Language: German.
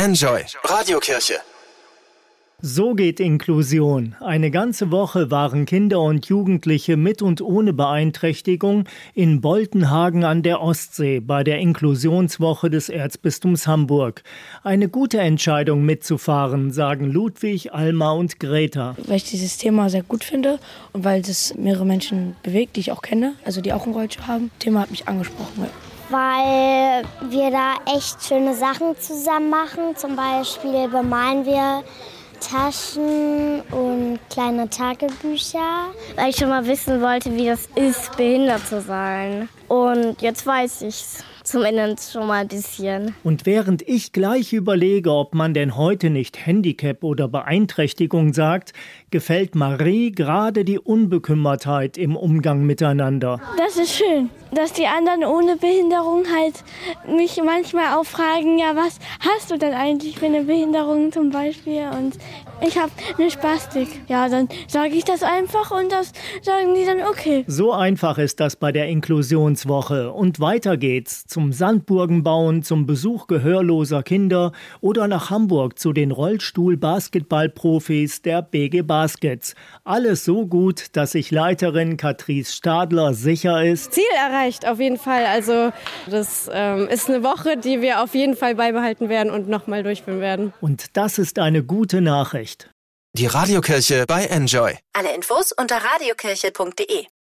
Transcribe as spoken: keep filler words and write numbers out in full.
Enjoy Radiokirche. So geht Inklusion. Eine ganze Woche waren Kinder und Jugendliche mit und ohne Beeinträchtigung in Boltenhagen an der Ostsee bei der Inklusionswoche des Erzbistums Hamburg. Eine gute Entscheidung mitzufahren, sagen Ludwig, Alma und Greta. Weil ich dieses Thema sehr gut finde und weil es mehrere Menschen bewegt, die ich auch kenne, also die auch einen Rollstuhl haben. Das Thema hat mich angesprochen. Weil wir da echt schöne Sachen zusammen machen. Zum Beispiel bemalen wir Taschen und kleine Tagebücher. Weil ich schon mal wissen wollte, wie das ist, behindert zu sein. Und jetzt weiß ich's. Zumindest schon mal ein bisschen. Und während ich gleich überlege, ob man denn heute nicht Handicap oder Beeinträchtigung sagt, gefällt Marie gerade die Unbekümmertheit im Umgang miteinander. Das ist schön, dass die anderen ohne Behinderung halt mich manchmal auch fragen, ja, was hast du denn eigentlich für eine Behinderung zum Beispiel? Und ich habe eine Spastik. Ja, dann sage ich das einfach und das sagen die dann okay. So einfach ist das bei der Inklusionswoche. Und weiter geht's zum Sandburgenbauen, zum Besuch gehörloser Kinder oder nach Hamburg zu den Rollstuhl-Basketball-Profis der B G Baskets. Alles so gut, dass sich Leiterin Katrice Stadler sicher ist. Ziel erreicht auf jeden Fall. Also das ähm, ist eine Woche, die wir auf jeden Fall beibehalten werden und nochmal durchführen werden. Und das ist eine gute Nachricht. Die Radiokirche bei Enjoy. Alle Infos unter radiokirche punkt de.